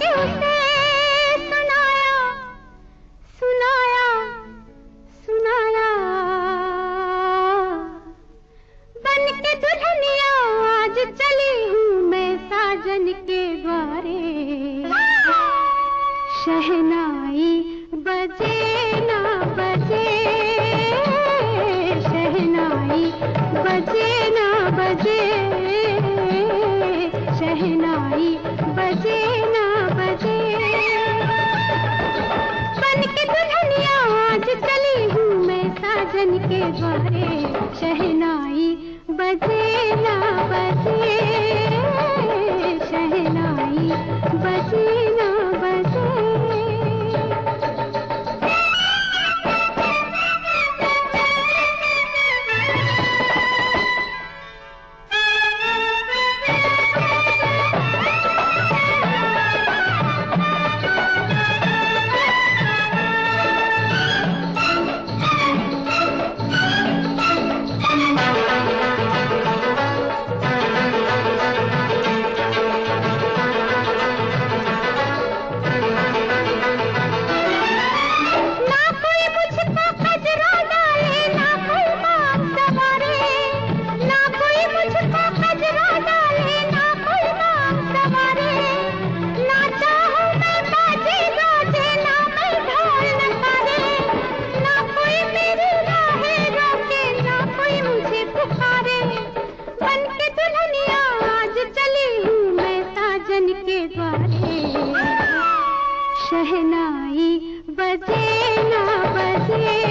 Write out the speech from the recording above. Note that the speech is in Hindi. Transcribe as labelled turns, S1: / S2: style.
S1: के उसे सुनाया सुनाया सुनाया, बन के दुल्हनिया आज चली हूँ मैं साजन के द्वारे। शहनाई बजे ना बजे, शहनाई बजे ना बजे, शहनाई बजे ना बजे। बन के दुल्हनिया आज चली हूँ मैं साजन के द्वारे। शहनाई बजे ना बजे, शहनाई बजे ना बजे। शहनाई बजे ना बजे,